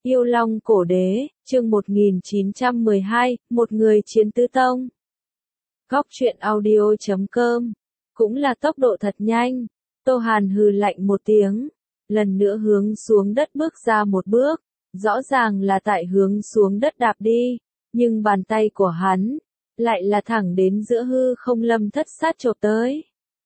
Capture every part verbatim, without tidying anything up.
Yêu Long Cổ Đế, chương một nghìn chín trăm mười hai, một người chiến tứ tông. Góc truyện audio chấm com. Cũng là tốc độ thật nhanh. Tô Hàn hừ lạnh một tiếng. Lần nữa hướng xuống đất bước ra một bước. Rõ ràng là tại hướng xuống đất đạp đi. Nhưng bàn tay của hắn, lại là thẳng đến giữa hư không lâm thất sát chộp tới.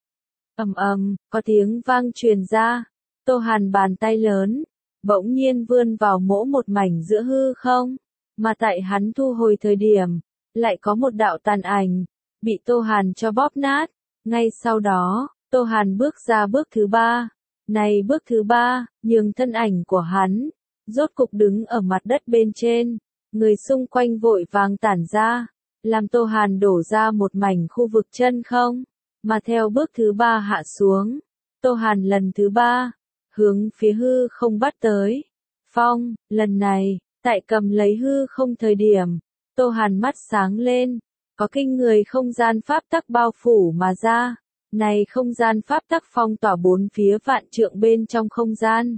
Ầm ầm, có tiếng vang truyền ra. Tô Hàn bàn tay lớn, bỗng nhiên vươn vào mỗ một mảnh giữa hư không, mà tại hắn thu hồi thời điểm, lại có một đạo tàn ảnh, bị Tô Hàn cho bóp nát. Ngay sau đó, Tô Hàn bước ra bước thứ ba. Này bước thứ ba, nhường thân ảnh của hắn, rốt cục đứng ở mặt đất bên trên, người xung quanh vội vàng tản ra, làm Tô Hàn đổ ra một mảnh khu vực chân không, mà theo bước thứ ba hạ xuống, Tô Hàn lần thứ ba, hướng phía hư không bắt tới. Phong, lần này, tại cầm lấy hư không thời điểm, Tô Hàn mắt sáng lên, có kinh người không gian pháp tắc bao phủ mà ra. Này không gian pháp tắc phong tỏa bốn phía vạn trượng bên trong không gian.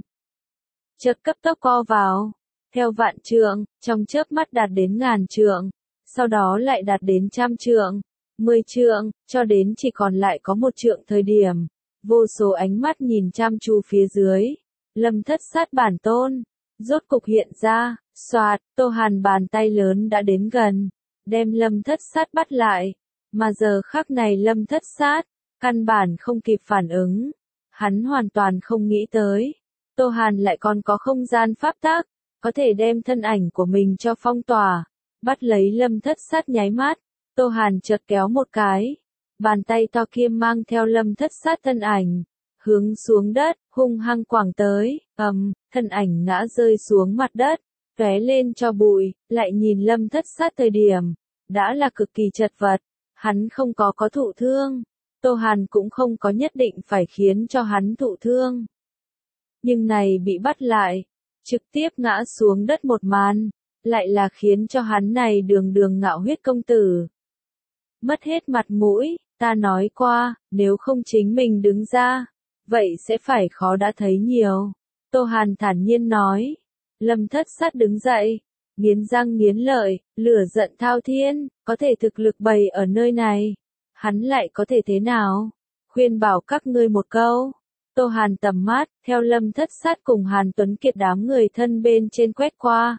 Chợt cấp tốc co vào, theo vạn trượng, trong chớp mắt đạt đến ngàn trượng, sau đó lại đạt đến trăm trượng, mười trượng, cho đến chỉ còn lại có một trượng thời điểm. Vô số ánh mắt nhìn chăm chú phía dưới, lâm thất sát bản tôn, rốt cục hiện ra, xoạt, Tô Hàn bàn tay lớn đã đến gần, đem lâm thất sát bắt lại, mà giờ khắc này lâm thất sát, căn bản không kịp phản ứng, hắn hoàn toàn không nghĩ tới, Tô Hàn lại còn có không gian pháp tắc, có thể đem thân ảnh của mình cho phong tỏa, bắt lấy lâm thất sát nháy mắt, Tô Hàn chợt kéo một cái. Bàn tay to kia mang theo lâm thất sát thân ảnh, hướng xuống đất, hung hăng quẳng tới, ầm, thân ảnh ngã rơi xuống mặt đất, tóe lên cho bụi, lại nhìn lâm thất sát thời điểm, đã là cực kỳ chật vật, hắn không có có thụ thương, Tô Hàn cũng không có nhất định phải khiến cho hắn thụ thương. Nhưng này bị bắt lại, trực tiếp ngã xuống đất một màn, lại là khiến cho hắn này đường đường ngạo huyết công tử mất hết mặt mũi. Ta nói qua, nếu không chính mình đứng ra, vậy sẽ phải khó đã thấy nhiều. Tô Hàn thản nhiên nói. Lâm thất sát đứng dậy, nghiến răng nghiến lợi, lửa giận thao thiên, có thể thực lực bày ở nơi này. Hắn lại có thể thế nào? Khuyên bảo các ngươi một câu. Tô Hàn tầm mắt, theo lâm thất sát cùng Hàn Tuấn Kiệt đám người thân bên trên quét qua.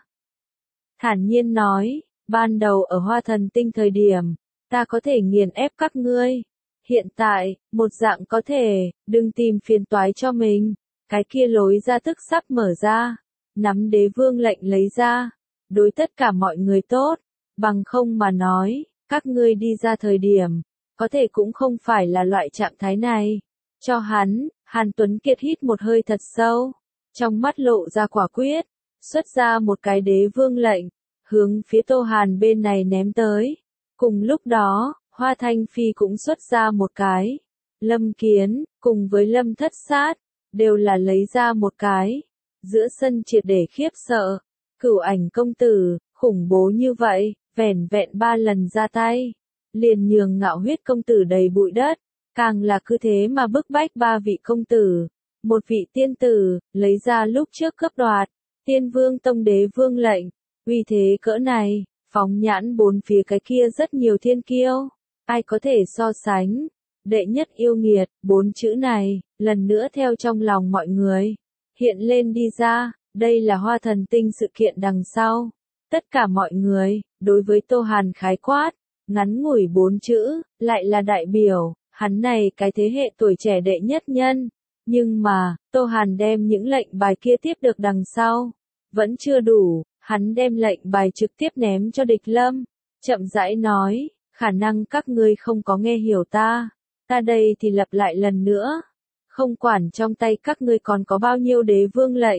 Thản nhiên nói, ban đầu ở Hoa Thần Tinh thời điểm, ta có thể nghiền ép các ngươi. Hiện tại, một dạng có thể, đừng tìm phiền toái cho mình. Cái kia lối ra tức sắp mở ra. Nắm đế vương lệnh lấy ra. Đối tất cả mọi người tốt. Bằng không mà nói, các ngươi đi ra thời điểm, có thể cũng không phải là loại trạng thái này. Cho hắn, Hàn Tuấn Kiệt hít một hơi thật sâu. Trong mắt lộ ra quả quyết. Xuất ra một cái đế vương lệnh. Hướng phía Tô Hàn bên này ném tới. Cùng lúc đó, Hoa Thanh Phi cũng xuất ra một cái. Lâm Kiến, cùng với Lâm Thất Sát, đều là lấy ra một cái. Giữa sân triệt để khiếp sợ. Cửu Ảnh công tử, khủng bố như vậy, vẻn vẹn ba lần ra tay. Liền nhường ngạo huyết công tử đầy bụi đất. Càng là cứ thế mà bức bách ba vị công tử. Một vị tiên tử, lấy ra lúc trước cướp đoạt. Tiên vương tông đế vương lệnh. Uy thế cỡ này. Phóng nhãn bốn phía cái kia rất nhiều thiên kiêu, ai có thể so sánh. Đệ nhất yêu nghiệt, bốn chữ này, lần nữa theo trong lòng mọi người, hiện lên đi ra, đây là Hoa Thần Tinh sự kiện đằng sau. Tất cả mọi người, đối với Tô Hàn khái quát, ngắn ngủi bốn chữ, lại là đại biểu, hắn này cái thế hệ tuổi trẻ đệ nhất nhân. Nhưng mà, Tô Hàn đem những lệnh bài kia tiếp được đằng sau, vẫn chưa đủ. Hắn đem lệnh bài trực tiếp ném cho địch lâm, chậm rãi nói, khả năng các ngươi không có nghe hiểu ta, ta đây thì lặp lại lần nữa, không quản trong tay các ngươi còn có bao nhiêu đế vương lệnh,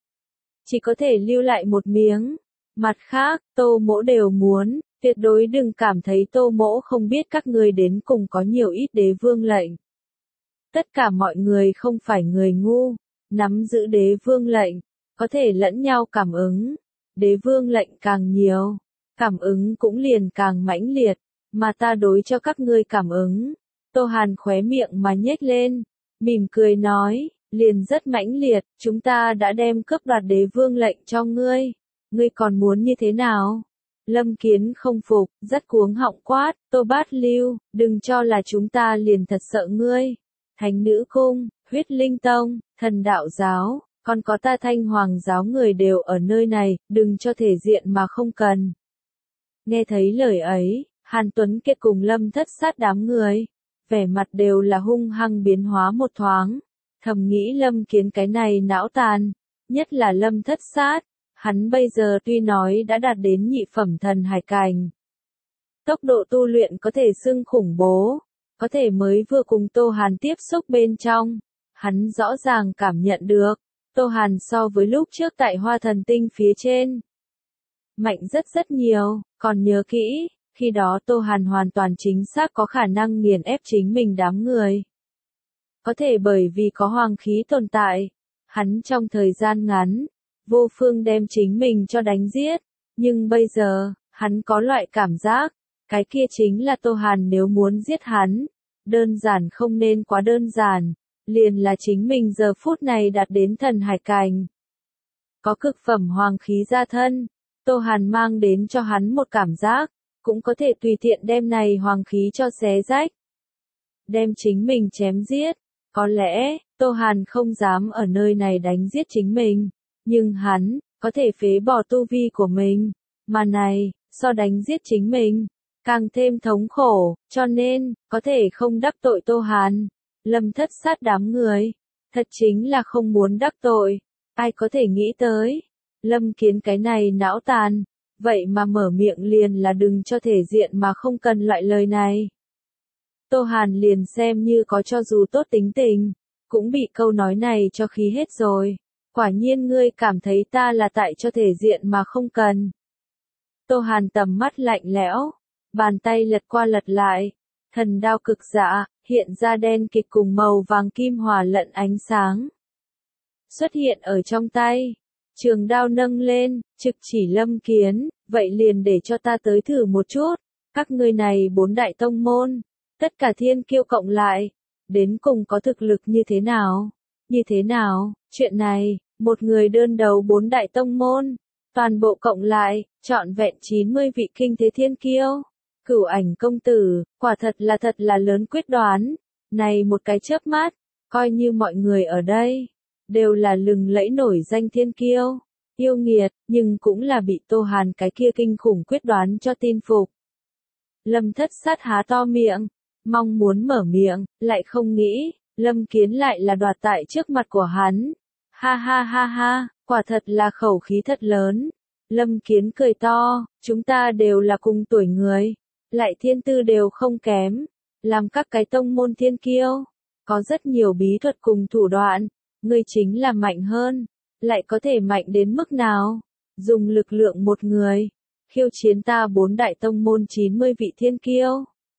chỉ có thể lưu lại một miếng, mặt khác, Tô Mỗ đều muốn, tuyệt đối đừng cảm thấy Tô Mỗ không biết các ngươi đến cùng có nhiều ít đế vương lệnh. Tất cả mọi người không phải người ngu, nắm giữ đế vương lệnh, có thể lẫn nhau cảm ứng. Đế vương lệnh càng nhiều, cảm ứng cũng liền càng mãnh liệt, mà ta đối cho các ngươi cảm ứng. Tô Hàn khóe miệng mà nhếch lên, mỉm cười nói, liền rất mãnh liệt, chúng ta đã đem cướp đoạt đế vương lệnh cho ngươi, ngươi còn muốn như thế nào? Lâm Kiến không phục, rất cuống họng quát, Tô Bát Lưu, đừng cho là chúng ta liền thật sợ ngươi. Thánh nữ cung, huyết linh tông, thần đạo giáo, còn có ta Thanh Hoàng giáo người đều ở nơi này, đừng cho thể diện mà không cần. Nghe thấy lời ấy, Hàn Tuấn Kiệt cùng Lâm Thất Sát đám người, vẻ mặt đều là hung hăng biến hóa một thoáng, thầm nghĩ Lâm Kiến cái này não tàn, nhất là Lâm Thất Sát, hắn bây giờ tuy nói đã đạt đến nhị phẩm thần hải cảnh. Tốc độ tu luyện có thể xưng khủng bố, có thể mới vừa cùng Tô Hàn tiếp xúc bên trong, hắn rõ ràng cảm nhận được, Tô Hàn so với lúc trước tại Hoa Thần Tinh phía trên, mạnh rất rất nhiều, còn nhớ kỹ, khi đó Tô Hàn hoàn toàn chính xác có khả năng nghiền ép chính mình đám người. Có thể bởi vì có hoàng khí tồn tại, hắn trong thời gian ngắn, vô phương đem chính mình cho đánh giết, nhưng bây giờ, hắn có loại cảm giác, cái kia chính là Tô Hàn nếu muốn giết hắn, đơn giản không nên quá đơn giản, liền là chính mình giờ phút này đạt đến thần hải cảnh. Có cực phẩm hoàng khí gia thân, Tô Hàn mang đến cho hắn một cảm giác, cũng có thể tùy tiện đem này hoàng khí cho xé rách. Đem chính mình chém giết, có lẽ, Tô Hàn không dám ở nơi này đánh giết chính mình, nhưng hắn, có thể phế bỏ tu vi của mình, mà này, so đánh giết chính mình, càng thêm thống khổ, cho nên, có thể không đắc tội Tô Hàn. Lâm Thất Sát đám người, thật chính là không muốn đắc tội, ai có thể nghĩ tới. Lâm Kiến cái này não tàn, vậy mà mở miệng liền là đừng cho thể diện mà không cần loại lời này. Tô Hàn liền xem như có cho dù tốt tính tình, cũng bị câu nói này cho khí hết rồi. Quả nhiên ngươi cảm thấy ta là tại cho thể diện mà không cần. Tô Hàn tầm mắt lạnh lẽo, bàn tay lật qua lật lại, thần đao cực dạ, hiện ra đen kịt cùng màu vàng kim hòa lẫn ánh sáng. Xuất hiện ở trong tay, trường đao nâng lên, trực chỉ Lâm Kiến, vậy liền để cho ta tới thử một chút, các ngươi này bốn đại tông môn, tất cả thiên kiêu cộng lại, đến cùng có thực lực như thế nào? Như thế nào? Chuyện này, một người đơn đấu bốn đại tông môn, toàn bộ cộng lại, trọn vẹn chín mươi vị kinh thế thiên kiêu. Cửu Ảnh công tử, quả thật là thật là lớn quyết đoán, này một cái chớp mắt, coi như mọi người ở đây, đều là lừng lẫy nổi danh thiên kiêu, yêu nghiệt, nhưng cũng là bị Tô Hàn cái kia kinh khủng quyết đoán cho tin phục. Lâm Thất Sát há to miệng, mong muốn mở miệng, lại không nghĩ, Lâm Kiến lại là đoạt tại trước mặt của hắn. Ha ha ha ha, quả thật là khẩu khí thật lớn. Lâm Kiến cười to, chúng ta đều là cùng tuổi người, lại thiên tư đều không kém, làm các cái tông môn thiên kiêu, có rất nhiều bí thuật cùng thủ đoạn, ngươi chính là mạnh hơn, lại có thể mạnh đến mức nào? Dùng lực lượng một người, khiêu chiến ta bốn đại tông môn chín mươi vị thiên kiêu.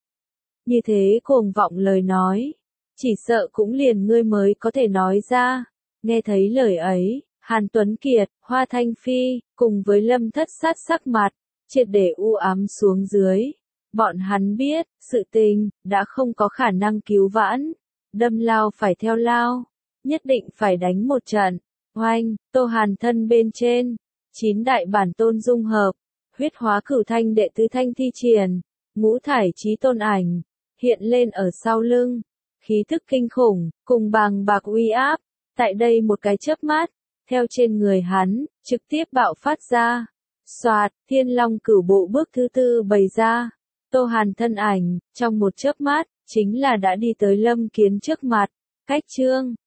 Như thế cuồng vọng lời nói, chỉ sợ cũng liền ngươi mới có thể nói ra. Nghe thấy lời ấy, Hàn Tuấn Kiệt, Hoa Thanh Phi, cùng với Lâm Thất Sát sắc mặt, triệt để u ám xuống dưới. Bọn hắn biết, sự tình, đã không có khả năng cứu vãn. Đâm lao phải theo lao, nhất định phải đánh một trận. Oanh, Tô Hàn thân bên trên, chín đại bản tôn dung hợp, huyết hóa cửu thanh đệ tứ thanh thi triển, ngũ thải chí tôn ảnh, hiện lên ở sau lưng. Khí thức kinh khủng, cùng bàng bạc uy áp, tại đây một cái chớp mắt, theo trên người hắn, trực tiếp bạo phát ra. Soạt, Thiên Long cửu bộ bước thứ tư bày ra. Tô Hàn thân ảnh, trong một chớp mắt, chính là đã đi tới Lâm Kiến trước mặt. Cách chương